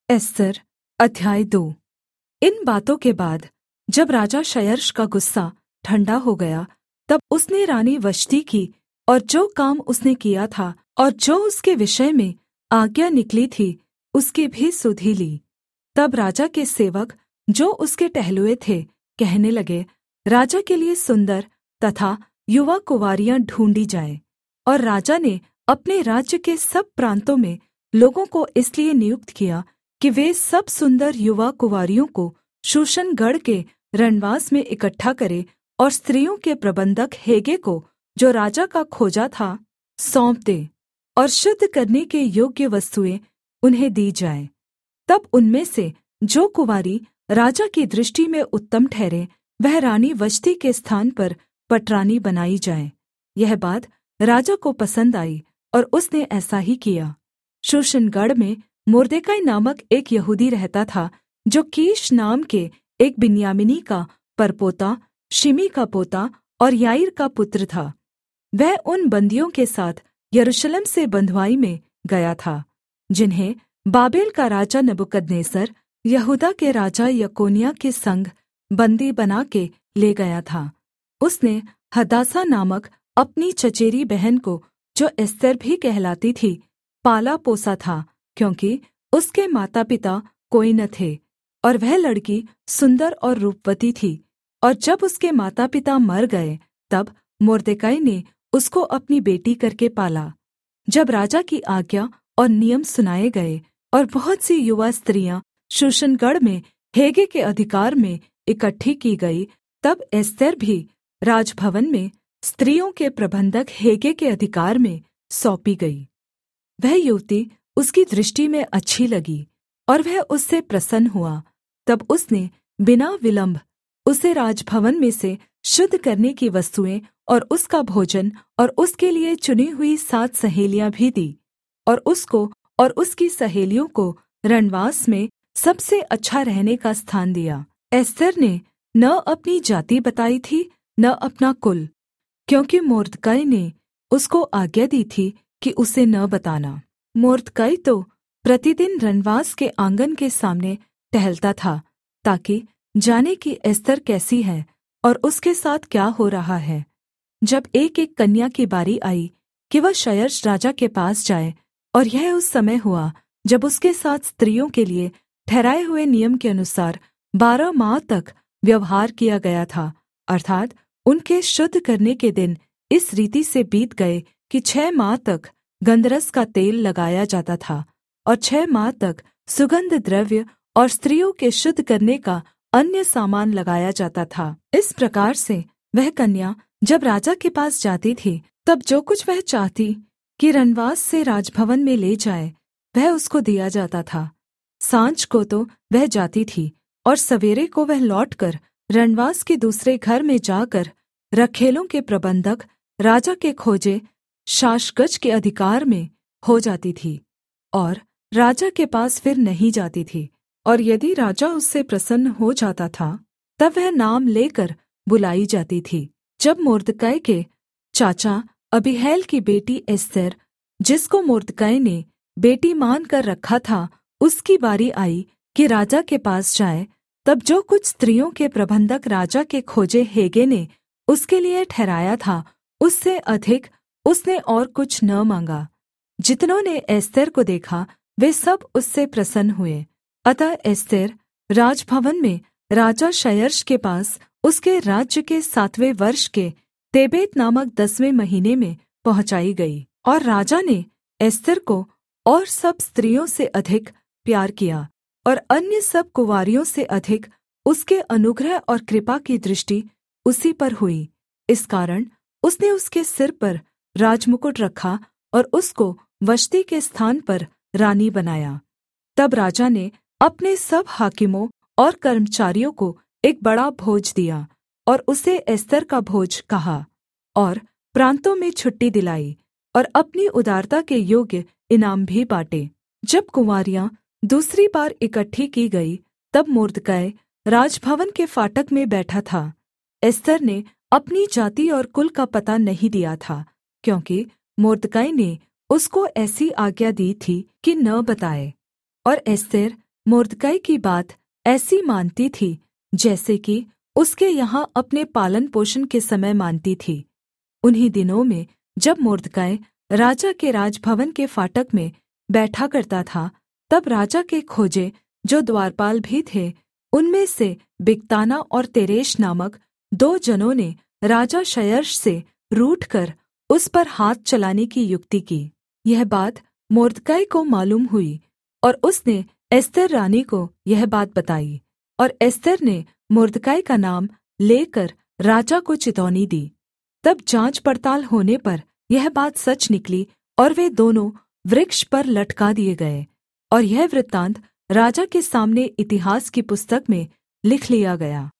एस्तर अध्याय 2। इन बातों के बाद जब राजा क्षयर्ष का गुस्सा ठंडा हो गया, तब उसने रानी वष्टी की और जो काम उसने किया था और जो उसके विषय में आज्ञा निकली थी उसकी भी सुधि ली। तब राजा के सेवक जो उसके टहलुए थे कहने लगे, राजा के लिए सुन्दर तथा युवा कुँवारियाँ ढूँढ़ी जाएँ। और राजा ने अपने राज्य के सब प्रान्तों में लोगों को इसलिए नियुक्त किया कि वे सब सुन्दर युवा कुँवारियों को शूशनगढ़ के रणवास में इकट्ठा करें और स्त्रियों के प्रबंधक हेगे को, जो राजा का खोजा था, सौंप दें और शुद्ध करने के योग्य वस्तुएँ उन्हें दी जाएँ। तब उनमें से जो कुँवारी राजा की दृष्टि में उत्तम ठहरे, वह रानी वष्टी के स्थान पर पटरानी बनाई जाए। यह बात राजा को पसंद आई और उसने ऐसा ही किया। शूशनगढ़ में मोर्देकाई नामक एक यहूदी रहता था, जो कीश नाम के एक बिन्यामीनी का परपोता, शिमी का पोता और याईर का पुत्र था। वह उन बन्दियों के साथ यरूशलेम से बँधुआई में गया था, जिन्हें बाबेल का राजा नबूकदनेस्सर यहूदा के राजा यकोन्याह के संग बन्दी बना के ले गया था। उसने हदासा नामक अपनी चचेरी बहन को, जो एस्तर भी कहलाती थी, पाला पोसा था, क्योंकि उसके माता पिता कोई न थे और वह लड़की सुन्दर और रूपवती थी। और जब उसके माता पिता मर गए, तब मोर्देकाई ने उसको अपनी बेटी करके पाला। जब राजा की आज्ञा और नियम सुनाए गए और बहुत सी युवा स्त्रियाँ शूशनगढ़ में हेगे के अधिकार में इकट्ठी की गई, तब एस्तर भी राजभवन में स्त्रियों के प्रबंधक हेगे के अधिकार में सौंपी गई। वह युवती उसकी दृष्टि में अच्छी लगी और वह उससे प्रसन्न हुआ। तब उसने बिना विलम्ब उसे राजभवन में से शुद्ध करने की वस्तुएँ और उसका भोजन और उसके लिए चुनी हुई 7 सहेलियाँ भी दी, और उसको और उसकी सहेलियों को रणवास में सबसे अच्छा रहने का स्थान दिया। एस्तर ने न अपनी जाति बताई थी, न अपना कुल, क्योंकि मोर्दकाई ने उसको आज्ञा दी थी कि उसे न बताना। मोर्दकाई तो प्रतिदिन रणवास के आँगन के सामने टहलता था, ताकि जाने कि एस्तर कैसी है और उसके साथ क्या हो रहा है। जब एक कन्या की बारी आई कि वह क्षयर्ष राजा के पास जाए, और यह उस समय हुआ जब उसके साथ स्त्रियों के लिए ठहराए हुए नियम के अनुसार 12 माह तक व्यवहार किया गया था, अर्थात् उनके शुद्ध करने के दिन इस रीति से बीत गए कि 6 माह तक गन्धरस का तेल लगाया जाता था और 6 माह तक सुगन्ध द्रव्य और स्त्रियों के शुद्ध करने का अन्य सामान लगाया जाता था। इस प्रकार से वह कन्या जब राजा के पास जाती थी, तब जो कुछ वह चाहती कि रणवास से राजभवन में ले जाए, वह उसको दिया जाता था। सांझ को तो वह जाती थी और सवेरे को वह लौटकर रणवास के दूसरे घर में जाकर रखैलों के प्रबंधक राजा के खोजे शाशगज के अधिकार में हो जाती थी और राजा के पास फिर नहीं जाती थी। और यदि राजा उससे प्रसन्न हो जाता था, तब वह नाम लेकर बुलाई जाती थी। जब मोर्दकाई के चाचा अबीहैल की बेटी एस्तर, जिसको मोर्दकाई ने बेटी मानकर रखा था, उसकी बारी आई कि राजा के पास जाए, तब जो कुछ स्त्रियों के प्रबंधक राजा के खोजे हेगे ने उसके लिए ठहराया था, उससे अधिक उसने और कुछ न माँगा। जितनों ने एस्तर को देखा, वे सब उससे प्रसन्न हुए। अतः एस्तर राजभवन में राजा क्षयर्ष के पास उसके राज्य के 7वें वर्ष के तेबेत नामक 10वें महीने में पहुँचाई गई। और राजा ने एस्तर को और सब स्त्रियों से अधिक प्यार किया और अन्य सब कुँवारियों से अधिक उसके अनुग्रह और कृपा की दृष्टि उसी पर हुई। इस कारण उसने उसके सिर पर राजमुकुट रखा और उसको वष्टी के स्थान पर रानी बनाया। तब राजा ने अपने सब हाकिमों और कर्मचारियों को एक बड़ा भोज दिया और उसे एस्तर का भोज कहा, और प्रान्तों में छुट्टी दिलाई और अपनी उदारता के योग्य इनाम भी बाँटे। जब कुँवारियाँ दूसरी बार इकट्ठी की गई, तब मोर्दकाई राजभवन के फाटक में बैठा था। एस्तर ने अपनी जाति और कुल का पता नहीं दिया था, क्योंकि मोर्दकाई ने उसको ऐसी आज्ञा दी थी कि न बताए। और एस्तर मुर्दकै की बात ऐसी मानती थी जैसे कि उसके यहाँ अपने पालन पोषण के समय मानती थी। उन्हीं दिनों में जब मुर्दकै राजा के राजभवन के फाटक में बैठा करता था, तब राजा के खोजे जो द्वारपाल भी थे, उनमें से बिकताना और तेरेश नामक 2 जनों ने राजा क्षयर्ष से रूठकर उस पर हाथ चलाने की युक्ति की। यह बात मुर्दकै को मालूम हुई और उसने एस्तर रानी को यह बात बताई, और एस्तर ने मुर्दकै का नाम लेकर राजा को चितौनी दी। तब जाँच पड़ताल होने पर यह बात सच निकली और वे दोनों वृक्ष पर लटका दिए गए। और यह वृत्तान्त राजा के सामने इतिहास की पुस्तक में लिख लिया गया।